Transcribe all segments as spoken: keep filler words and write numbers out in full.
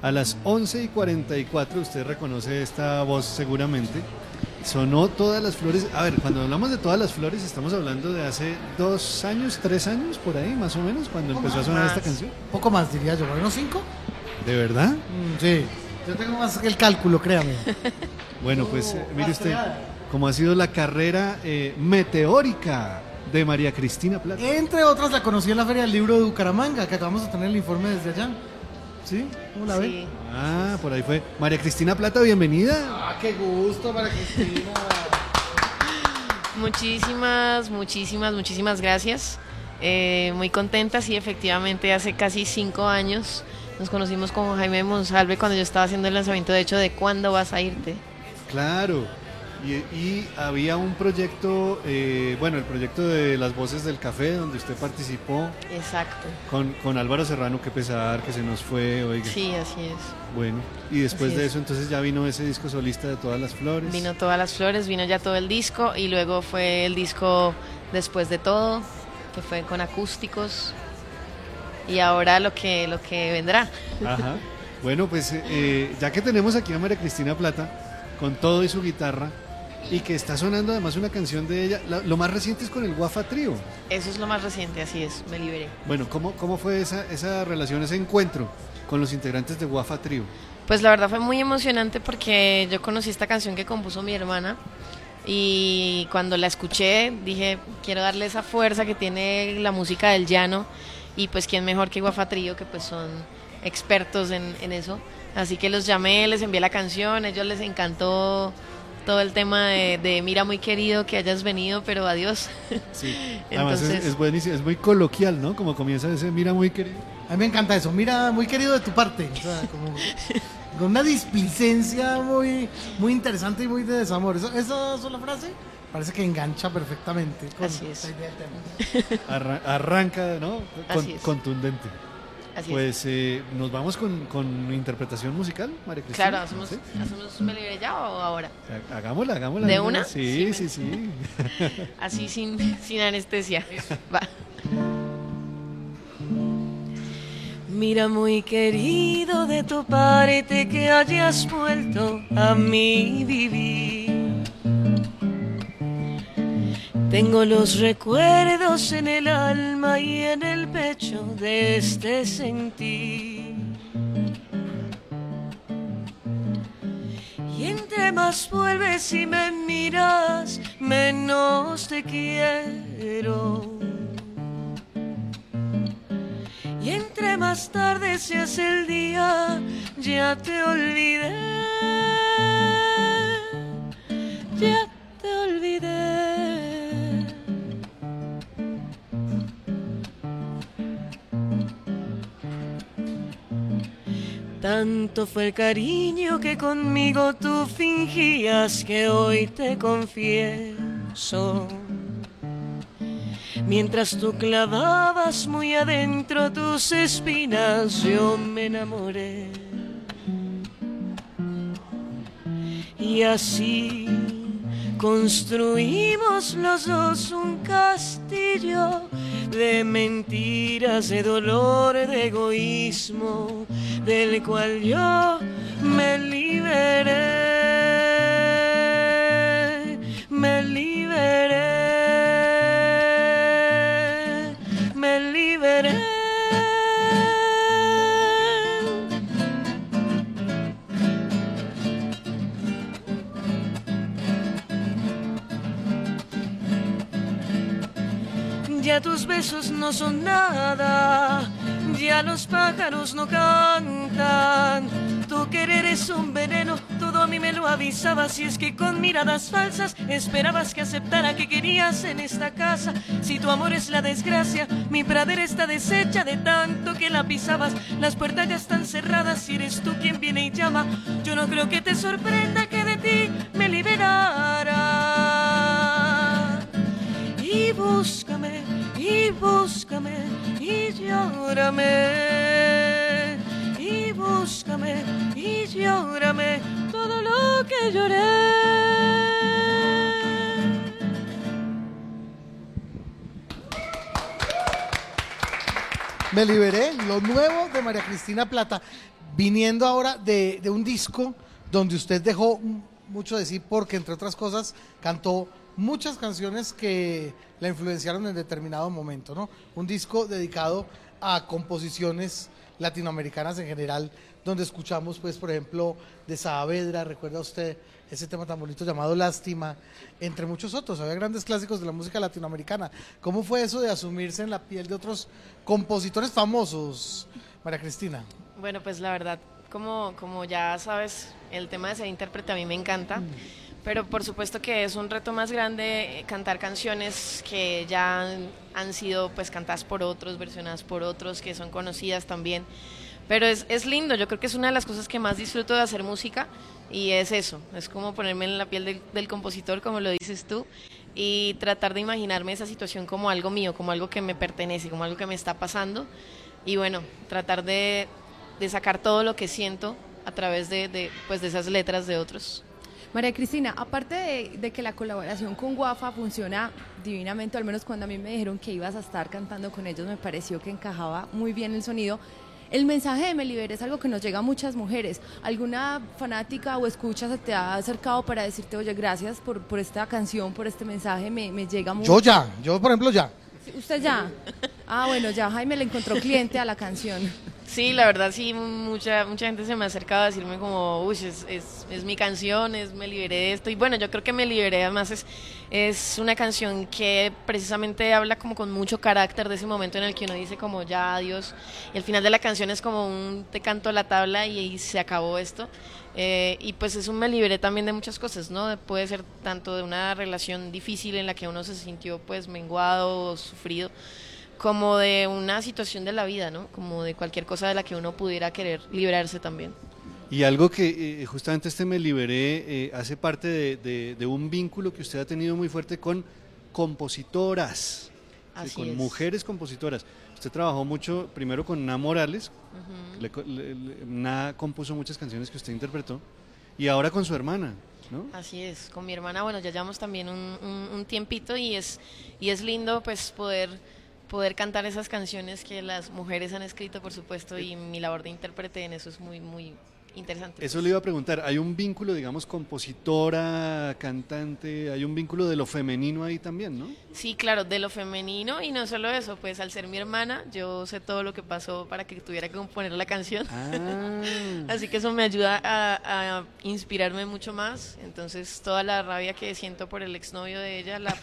A las once y cuarenta y cuatro, usted reconoce esta voz seguramente, sonó Todas las Flores. A ver, cuando hablamos de Todas las Flores, estamos hablando de hace dos años, tres años, por ahí más o menos, cuando empezó a sonar más. esta canción. Poco más, diría yo, ¿por unos cinco? ¿De verdad? Mm, sí, yo tengo más que el cálculo, créame. Bueno, pues eh, mire usted, Rastreada. cómo ha sido la carrera eh, meteórica de María Cristina Plata. Entre otras, la conocí en la Feria del Libro de Bucaramanga, que acabamos de tener el informe desde allá. ¿Sí? ¿Cómo la Sí. ve? Ah, por ahí fue. María Cristina Plata, bienvenida. Ah, qué gusto para Cristina. Muchísimas, muchísimas, muchísimas gracias. Eh, muy contenta, sí, efectivamente, hace casi cinco años nos conocimos con Jaime Monsalve cuando yo estaba haciendo el lanzamiento, de hecho, de ¿Cuándo vas a irte? Claro. Y, y había un proyecto, eh, bueno, el proyecto de Las Voces del Café, donde usted participó Exacto. con, con Álvaro Serrano, qué pesar, que se nos fue, oiga. Sí, así es. Bueno, y después Así de es. eso, entonces ya vino ese disco solista de Todas las Flores. Vino Todas las Flores, vino ya todo el disco y luego fue el disco Después de Todo, que fue con acústicos y ahora lo que, lo que vendrá. Ajá. Bueno, pues eh, ya que tenemos aquí a María Cristina Plata, con todo y su guitarra, y que está sonando además una canción de ella, la- lo más reciente es con el Guafa Trío. Eso es lo más reciente, así es, me liberé. Bueno, ¿cómo, cómo fue esa, esa relación, ese encuentro con los integrantes de Guafa Trío? Pues la verdad fue muy emocionante porque yo conocí esta canción que compuso mi hermana y cuando la escuché dije, quiero darle esa fuerza que tiene la música del llano y pues quién mejor que Guafa Trío, que pues son expertos en, en eso. Así que los llamé, les envié la canción, a ellos les encantó todo el tema de, de mira muy querido que hayas venido, pero adiós. Sí. Además Entonces- es, es buenísimo, es muy coloquial, ¿no? Como comienza ese, mira muy querido. A mí me encanta eso. Mira, muy querido de tu parte. O sea, como con una displicencia muy, muy interesante y muy de desamor. Esa, esa sola frase parece que engancha perfectamente con Así es. la idea del tema. Arra- arranca, ¿no? Con- Así es. contundente. Así es. Pues eh, nos vamos con, con interpretación musical, María Cristina. Claro, ¿hacemos, ¿Sí? ¿hacemos me liberé ya o ahora? Ha- Hagámosla, hagámosla. ¿De hagámosla. una? Sí, sí, Sí, sí. Así sin, sin anestesia. Va. Mira muy querido de tu parte que hayas vuelto a mi vivir. Tengo los recuerdos en el alma y en el pecho de este sentir. Y entre más vuelves y me miras, menos te quiero. Y entre más tarde se hace el día, ya te olvidé. Ya te olvidé. Tanto fue el cariño que conmigo tú fingías que hoy te confieso. Mientras tú clavabas muy adentro tus espinas, yo me enamoré. Y así construimos los dos un castillo de mentiras, de dolor, de egoísmo, del cual yo me liberé, me liberé, me liberé. Ya tus besos no son nada, ya los pájaros no cantan. Tu querer es un veneno, todo a mí me lo avisabas. Y es que con miradas falsas esperabas que aceptara que querías en esta casa. Si tu amor es la desgracia, mi pradera está deshecha de tanto que la pisabas. Las puertas ya están cerradas y eres tú quien viene y llama. Yo no creo que te sorprenda que de ti me liberara. Y búscame, y búscame, y llórame. Y búscame, y llórame todo lo que lloré. Me liberé, lo nuevo de María Cristina Plata, viniendo ahora de, de un disco donde usted dejó mucho de sí porque, entre otras cosas, cantó muchas canciones que la influenciaron en determinado momento, ¿no? Un disco dedicado a composiciones latinoamericanas en general, donde escuchamos, pues, por ejemplo, de Saavedra, ¿recuerda usted ese tema tan bonito llamado Lástima? Entre muchos otros, había grandes clásicos de la música latinoamericana. ¿Cómo fue eso de asumirse en la piel de otros compositores famosos, María Cristina? Bueno, pues la verdad, como, como ya sabes, el tema de ser intérprete a mí me encanta, mm. pero por supuesto que es un reto más grande cantar canciones que ya han, han sido pues cantadas por otros, versionadas por otros, que son conocidas también. Pero es, es lindo, yo creo que es una de las cosas que más disfruto de hacer música y es eso, es como ponerme en la piel del, del compositor, como lo dices tú, y tratar de imaginarme esa situación como algo mío, como algo que me pertenece, como algo que me está pasando y bueno, tratar de, de sacar todo lo que siento a través de, de, pues de esas letras de otros. María Cristina, aparte de, de que la colaboración con Guafa funciona divinamente, al menos cuando a mí me dijeron que ibas a estar cantando con ellos me pareció que encajaba muy bien el sonido. El mensaje de Me Liberé es algo que nos llega a muchas mujeres. ¿Alguna fanática o escucha se te ha acercado para decirte, oye, gracias por, por esta canción, por este mensaje, me, me llega mucho? Yo ya, yo por ejemplo ya. ¿Usted ya? Ah, bueno, ya Jaime le encontró cliente a la canción. Sí, la verdad sí, mucha mucha gente se me ha acercado a decirme como, uy, es, es, es mi canción, es Me Liberé de esto. Y bueno, yo creo que Me Liberé además es, es una canción que precisamente habla como con mucho carácter de ese momento en el que uno dice como ya adiós. Y al final de la canción es como un te canto la tabla y, y se acabó esto. Eh, y pues es un me liberé también de muchas cosas, ¿no? Puede ser tanto de una relación difícil en la que uno se sintió pues menguado o sufrido, como de una situación de la vida, ¿no? Como de cualquier cosa de la que uno pudiera querer librarse también. Y algo que eh, justamente este Me Liberé eh, hace parte de, de, de un vínculo que usted ha tenido muy fuerte con compositoras, Así sí, con es. mujeres compositoras. Usted trabajó mucho primero con Na Morales, uh-huh. le, le, le, Na compuso muchas canciones que usted interpretó, y ahora con su hermana, ¿no? Así es, con mi hermana, bueno, ya llevamos también un, un, un tiempito y es, y es lindo pues poder, poder cantar esas canciones que las mujeres han escrito, por supuesto, y mi labor de intérprete en eso es muy, muy interesante. Eso pues. le iba a preguntar, ¿hay un vínculo, digamos, compositora, cantante, hay un vínculo de lo femenino ahí también, ¿no? Sí, claro, de lo femenino y no solo eso, pues al ser mi hermana, yo sé todo lo que pasó para que tuviera que componer la canción, ah. Así que eso me ayuda a, a inspirarme mucho más, entonces toda la rabia que siento por el exnovio de ella, la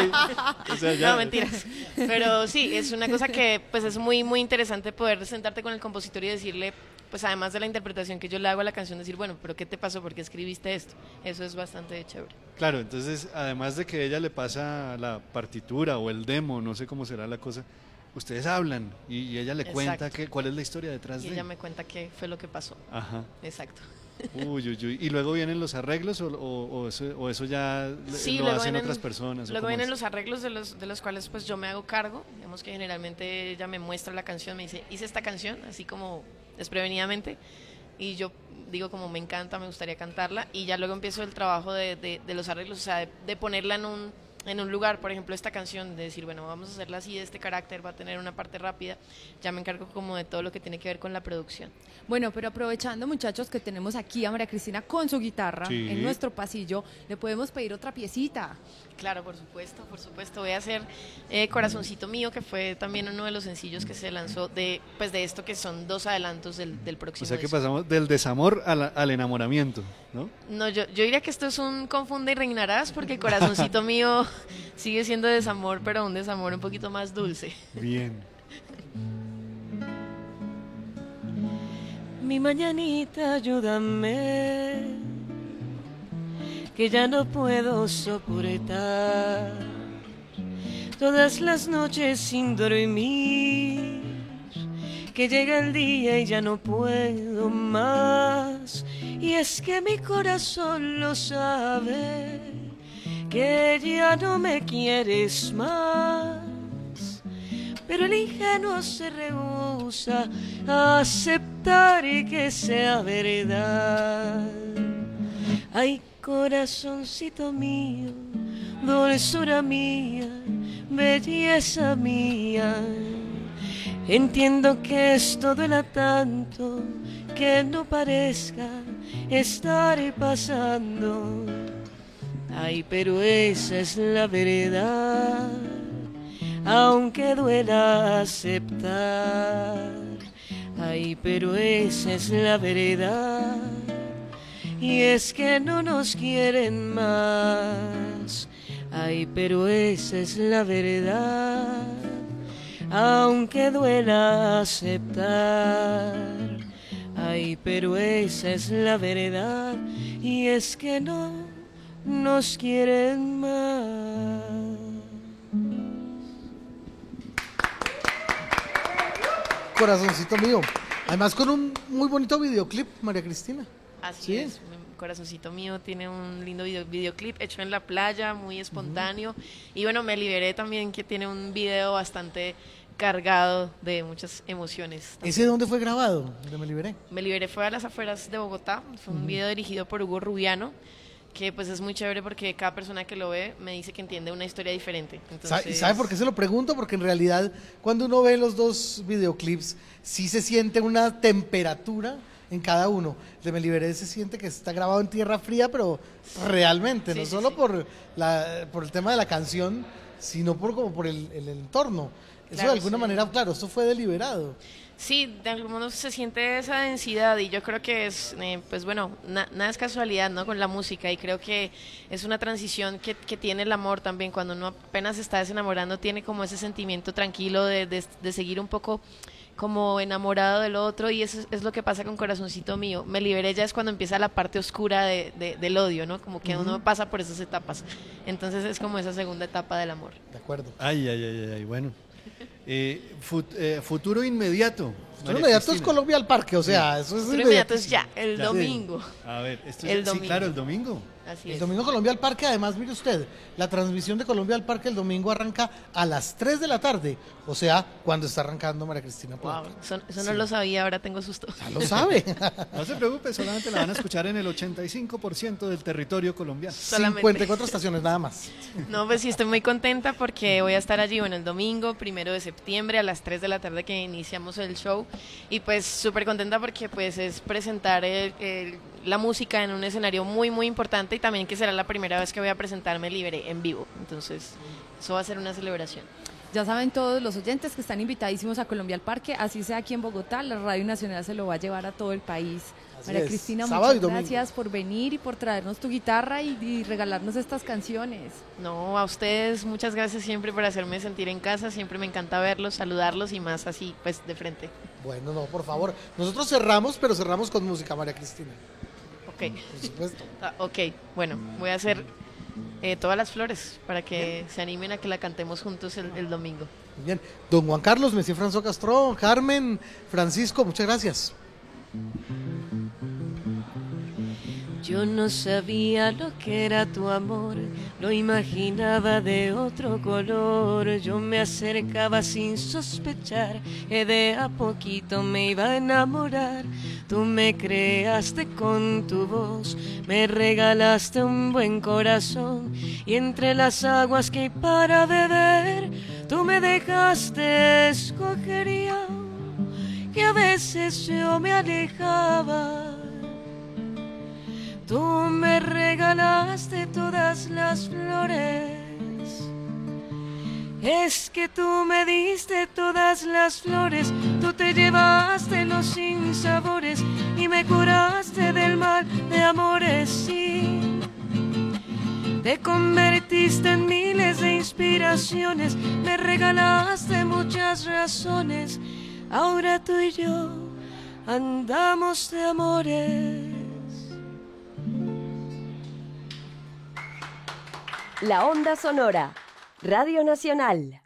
o sea, ya... No, mentiras, pero sí, es una cosa que pues es muy, muy interesante poder sentarte con el compositor y decirle, pues además de la interpretación que yo le hago a la canción, decir, bueno, pero ¿qué te pasó? ¿Por qué escribiste esto? Eso es bastante chévere. Claro, entonces, además de que ella le pasa la partitura o el demo, no sé cómo será la cosa, ustedes hablan y, y ella le Exacto. cuenta que, cuál es la historia detrás y de... Y ella me cuenta qué fue lo que pasó. Ajá. Exacto. Uy, uy, uy. ¿Y luego vienen los arreglos o, o, o, eso, o eso ya sí, lo hacen vienen, otras personas? Luego vienen es? los arreglos de los, de los cuales pues yo me hago cargo, digamos que generalmente ella me muestra la canción, me dice, hice esta canción, así como desprevenidamente, y yo digo como me encanta, me gustaría cantarla, y ya luego empiezo el trabajo de, de, de los arreglos, o sea, de, de ponerla en un, en un lugar, por ejemplo esta canción, de decir, bueno, vamos a hacerla así, de este carácter, va a tener una parte rápida, ya me encargo como de todo lo que tiene que ver con la producción. Bueno, pero aprovechando, muchachos, que tenemos aquí a María Cristina con su guitarra sí. en nuestro pasillo, le podemos pedir otra piecita. Claro, por supuesto, por supuesto. Voy a hacer eh, Corazoncito Mío, que fue también uno de los sencillos que se lanzó de, pues de esto que son dos adelantos del, del próximo. O sea que disco. pasamos del desamor a la, al enamoramiento, ¿no? No, yo, yo diría que esto es un confunde y reinarás, porque Corazoncito Mío sigue siendo desamor, pero un desamor un poquito más dulce. Bien. Mi mañanita, ayúdame, que ya no puedo soportar todas las noches sin dormir, que llega el día y ya no puedo más, y es que mi corazón lo sabe, que ya no me quieres más, pero el ingenuo se rehúsa a aceptar que sea verdad. Ay, corazoncito mío, dulzura mía, belleza mía, Entiendo que esto duela tanto, que no parezca estar pasando. Ay, pero esa es la verdad, aunque duela aceptar. Ay, pero esa es la verdad, y es que no nos quieren más. Ay, pero esa es la verdad, aunque duela aceptar. Ay, pero esa es la verdad, y es que no nos quieren más. Corazoncito mío. Además con un muy bonito videoclip, María Cristina. Así ¿Sí? es, mi corazoncito mío tiene un lindo video, videoclip hecho en la playa, muy espontáneo. Uh-huh. Y bueno, Me Liberé también, que tiene un video bastante cargado de muchas emociones. También. ¿Ese dónde fue grabado? ¿Dónde Me Liberé? Me Liberé fue a las afueras de Bogotá, fue uh-huh. un video dirigido por Hugo Rubiano, que pues es muy chévere porque cada persona que lo ve me dice que entiende una historia diferente. Entonces... ¿Y sabe por qué se lo pregunto? Porque en realidad cuando uno ve los dos videoclips sí se siente una temperatura en cada uno. De Me Liberé se siente que está grabado en tierra fría, pero realmente, sí, no sí, solo sí. Por, la, por el tema de la canción, sino por, como por el, el entorno. Eso claro, de alguna sí. manera, claro, esto fue deliberado. Sí, de algún modo se siente esa densidad y yo creo que es, eh, pues bueno, na, nada es casualidad, ¿no? Con la música, y creo que es una transición que, que tiene el amor también. Cuando uno apenas se está desenamorando, tiene como ese sentimiento tranquilo de, de, de seguir un poco como enamorado del otro, y eso es, es lo que pasa con Corazoncito Mío. Me Liberé ya es cuando empieza la parte oscura de, de, del odio, ¿no? Como que uh-huh. uno pasa por esas etapas. Entonces es como esa segunda etapa del amor. De acuerdo. Ay, ay, ay, ay, bueno. Eh, fut, eh, futuro inmediato. Futuro inmediato es Colombia al Parque, o sea, sí. eso es futuro inmediato es ya, el ya. domingo. Sí. A ver, esto el es, domingo. Sí, claro, el domingo. Así el es. domingo Colombia al Parque, además, mire usted, la transmisión de Colombia al Parque el domingo arranca a las tres de la tarde, o sea, cuando está arrancando María Cristina Plata. Wow, eso, eso sí. no lo sabía, ahora tengo susto. Ya lo sabe. No se preocupe, solamente la van a escuchar en el ochenta y cinco por ciento del territorio colombiano. Solamente. cincuenta y cuatro estaciones nada más. No, pues sí, estoy muy contenta porque voy a estar allí, bueno, el domingo, primero de septiembre, a las tres de la tarde que iniciamos el show, y pues súper contenta porque pues es presentar el, el, la música en un escenario muy, muy importante, y también que será la primera vez que voy a presentar Me Liberé en vivo, entonces eso va a ser una celebración. Ya saben todos los oyentes que están invitadísimos a Colombia al Parque, así sea aquí en Bogotá, la Radio Nacional se lo va a llevar a todo el país. Así María es. Cristina, Sábado muchas gracias por venir y por traernos tu guitarra y, y regalarnos estas canciones. No, a ustedes muchas gracias siempre por hacerme sentir en casa, siempre me encanta verlos, saludarlos y más así, pues de frente. Bueno, no, por favor, nosotros cerramos, pero cerramos con música, María Cristina. Ok. Por supuesto. Ah, ok, bueno, voy a hacer eh, Todas las Flores para que Bien. se animen a que la cantemos juntos el, el domingo. Muy bien, don Juan Carlos, Messi François Castro, Carmen, Francisco, muchas gracias. Yo no sabía lo que era tu amor, lo imaginaba de otro color. Yo me acercaba sin sospechar que de a poquito me iba a enamorar. Tú me creaste con tu voz, me regalaste un buen corazón, y entre las aguas que hay para beber, tú me dejaste escoger yo, que a veces yo me alejaba. Tú me regalaste todas las flores, es que tú me diste todas las flores, tú te llevaste los sinsabores y me curaste del mal de amores, sí. Te convertiste en miles de inspiraciones, me regalaste muchas razones, ahora tú y yo andamos de amores. La Onda Sonora, Radio Nacional.